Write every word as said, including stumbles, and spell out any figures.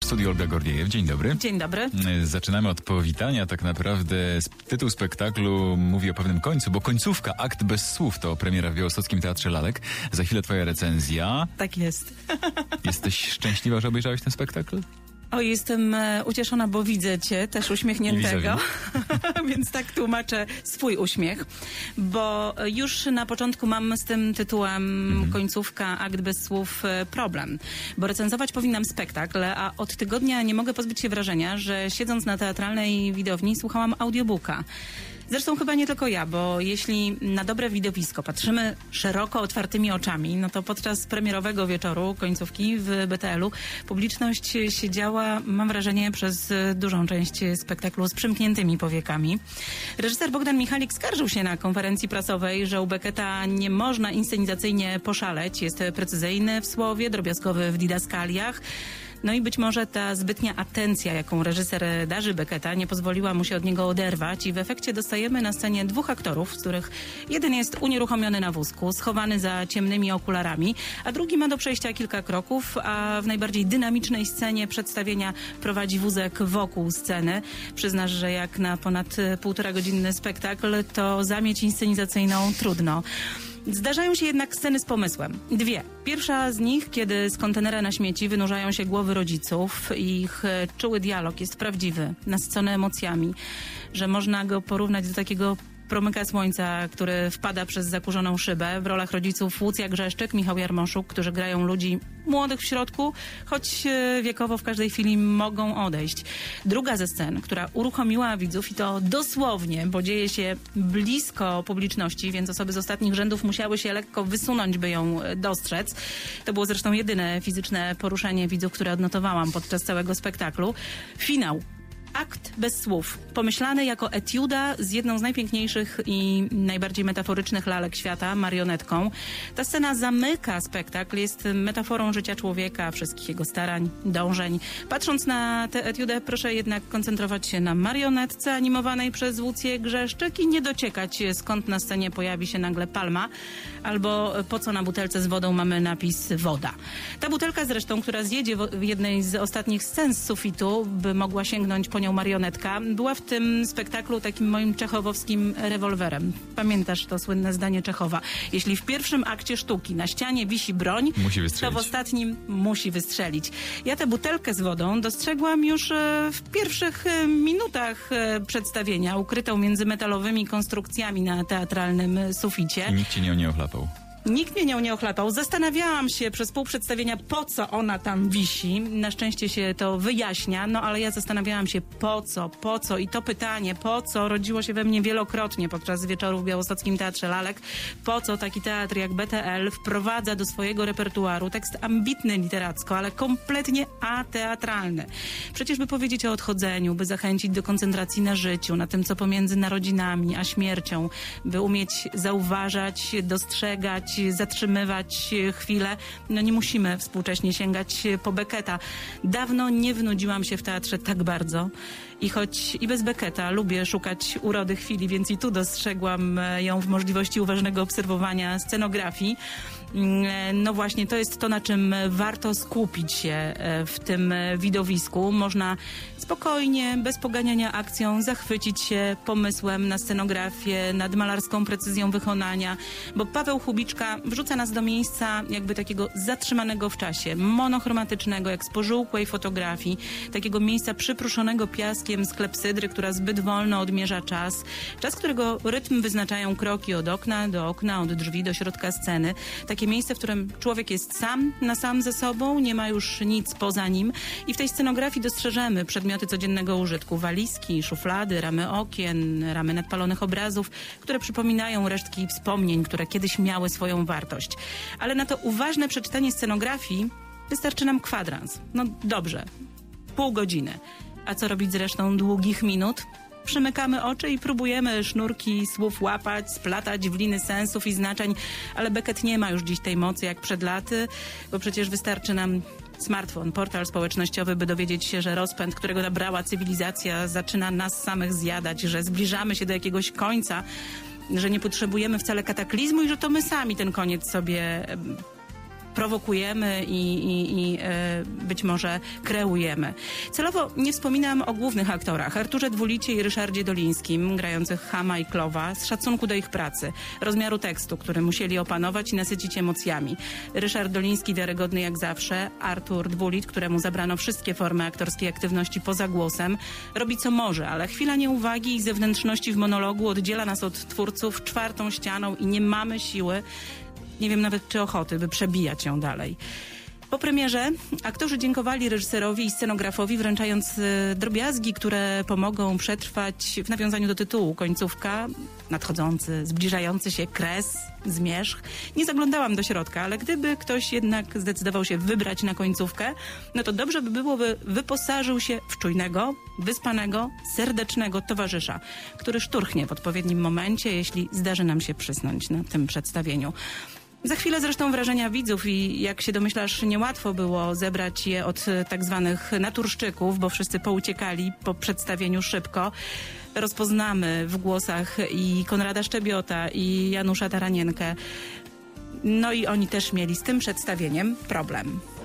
studiu Olga Gorniejew. Dzień dobry. Dzień dobry. Zaczynamy od powitania. Tak naprawdę tytuł spektaklu mówi o pewnym końcu, bo końcówka, akt bez słów, to premiera w Białostockim Teatrze Lalek. Za chwilę twoja recenzja. Tak jest. Jesteś szczęśliwa, że obejrzałeś ten spektakl? O, jestem e, ucieszona, bo widzę cię też uśmiechniętego, więc tak tłumaczę swój uśmiech, bo już na początku mam z tym tytułem mhm. końcówka, akt bez słów e, problem, bo recenzować powinnam spektakl, a od tygodnia nie mogę pozbyć się wrażenia, że siedząc na teatralnej widowni słuchałam audiobooka. Zresztą chyba nie tylko ja, bo jeśli na dobre widowisko patrzymy szeroko otwartymi oczami, no to podczas premierowego wieczoru końcówki w B T L-u publiczność siedziała, mam wrażenie, przez dużą część spektaklu z przymkniętymi powiekami. Reżyser Bogdan Michalik skarżył się na konferencji prasowej, że u Becketa nie można inscenizacyjnie poszaleć. Jest precyzyjny w słowie, drobiazgowy w didaskaliach. No i być może ta zbytnia atencja, jaką reżyser darzy Becketa, nie pozwoliła mu się od niego oderwać i w efekcie dostajemy na scenie dwóch aktorów, z których jeden jest unieruchomiony na wózku, schowany za ciemnymi okularami, a drugi ma do przejścia kilka kroków, a w najbardziej dynamicznej scenie przedstawienia prowadzi wózek wokół sceny. Przyznasz, że jak na ponad półtora godzinny spektakl, to zamieć inscenizacyjną trudno. Zdarzają się jednak sceny z pomysłem. Dwie. Pierwsza z nich, kiedy z kontenera na śmieci wynurzają się głowy rodziców. Ich czuły dialog jest prawdziwy, nasycony emocjami, że można go porównać do takiego promyka słońca, który wpada przez zakurzoną szybę. W rolach rodziców Łucja Grzeszczyk, Michał Jarmoszuk, którzy grają ludzi młodych w środku, choć wiekowo w każdej chwili mogą odejść. Druga ze scen, która uruchomiła widzów i to dosłownie, bo dzieje się blisko publiczności, więc osoby z ostatnich rzędów musiały się lekko wysunąć, by ją dostrzec. To było zresztą jedyne fizyczne poruszenie widzów, które odnotowałam podczas całego spektaklu. Finał. Akt bez słów, pomyślany jako etiuda z jedną z najpiękniejszych i najbardziej metaforycznych lalek świata, marionetką. Ta scena zamyka spektakl, jest metaforą życia człowieka, wszystkich jego starań, dążeń. Patrząc na tę etiudę, proszę jednak koncentrować się na marionetce animowanej przez Łucję Grzeszczyk i nie dociekać, skąd na scenie pojawi się nagle palma, albo po co na butelce z wodą mamy napis woda. Ta butelka zresztą, która zjedzie w jednej z ostatnich scen z sufitu, by mogła sięgnąć po nią marionetka, była w tym spektaklu takim moim czechowowskim rewolwerem. Pamiętasz to słynne zdanie Czechowa? Jeśli w pierwszym akcie sztuki na ścianie wisi broń, to w ostatnim musi wystrzelić. Ja tę butelkę z wodą dostrzegłam już w pierwszych minutach przedstawienia, ukrytą między metalowymi konstrukcjami na teatralnym suficie. I nikt cię nią nie ochlapał. Nikt mnie nią nie ochlapał. Zastanawiałam się przez pół przedstawienia, po co ona tam wisi. Na szczęście się to wyjaśnia, no ale ja zastanawiałam się, po co, po co. I to pytanie, po co, rodziło się we mnie wielokrotnie podczas wieczoru w Białostockim Teatrze Lalek. Po co taki teatr jak B T L wprowadza do swojego repertuaru tekst ambitny literacko, ale kompletnie ateatralny. Przecież by powiedzieć o odchodzeniu, by zachęcić do koncentracji na życiu, na tym, co pomiędzy narodzinami a śmiercią, by umieć zauważać, dostrzegać, zatrzymywać chwilę. No nie musimy współcześnie sięgać po Becketa. Dawno nie wnudziłam się w teatrze tak bardzo. I choć i bez Becketa lubię szukać urody chwili, więc i tu dostrzegłam ją w możliwości uważnego obserwowania scenografii. No właśnie, to jest to, na czym warto skupić się w tym widowisku. Można spokojnie, bez poganiania akcją, zachwycić się pomysłem na scenografię, nad malarską precyzją wykonania, bo Paweł Chubiczka wrzuca nas do miejsca jakby takiego zatrzymanego w czasie, monochromatycznego, jak z pożółkłej fotografii, takiego miejsca przypruszonego piaskiem z klepsydry, która zbyt wolno odmierza czas. Czas, którego rytm wyznaczają kroki od okna do okna, od drzwi do środka sceny. Takie miejsce, w którym człowiek jest sam na sam ze sobą, nie ma już nic poza nim i w tej scenografii dostrzeżemy przedmioty codziennego użytku, walizki, szuflady, ramy okien, ramy nadpalonych obrazów, które przypominają resztki wspomnień, które kiedyś miały swoją wartość. Ale na to uważne przeczytanie scenografii wystarczy nam kwadrans. No dobrze, pół godziny. A co robić z resztą długich minut? Przymykamy oczy i próbujemy sznurki słów łapać, splatać w liny sensów i znaczeń, ale Beckett nie ma już dziś tej mocy jak przed laty, bo przecież wystarczy nam smartfon, portal społecznościowy, by dowiedzieć się, że rozpęd, którego nabrała cywilizacja, zaczyna nas samych zjadać, że zbliżamy się do jakiegoś końca, że nie potrzebujemy wcale kataklizmu i że to my sami ten koniec sobie prowokujemy i, i, i e, być może kreujemy. Celowo nie wspominam o głównych aktorach, Arturze Dwulicie i Ryszardzie Dolińskim, grających Hama i Klowa, z szacunku do ich pracy, rozmiaru tekstu, który musieli opanować i nasycić emocjami. Ryszard Doliński wiarygodny jak zawsze, Artur Dwulit, któremu zabrano wszystkie formy aktorskiej aktywności poza głosem, robi co może, ale chwila nieuwagi i zewnętrzności w monologu oddziela nas od twórców czwartą ścianą i nie mamy siły, nie wiem nawet czy ochoty, by przebijać ją dalej. Po premierze aktorzy dziękowali reżyserowi i scenografowi, wręczając y, drobiazgi, które pomogą przetrwać w nawiązaniu do tytułu. Końcówka, nadchodzący, zbliżający się kres, zmierzch. Nie zaglądałam do środka, ale gdyby ktoś jednak zdecydował się wybrać na końcówkę, no to dobrze by było, by wyposażył się w czujnego, wyspanego, serdecznego towarzysza, który szturchnie w odpowiednim momencie, jeśli zdarzy nam się przysnąć na tym przedstawieniu. Za chwilę zresztą wrażenia widzów i jak się domyślasz, niełatwo było zebrać je od tak zwanych naturszczyków, bo wszyscy pouciekali po przedstawieniu szybko. Rozpoznamy w głosach i Konrada Szczebiota, i Janusza Taranienkę. No i oni też mieli z tym przedstawieniem problem.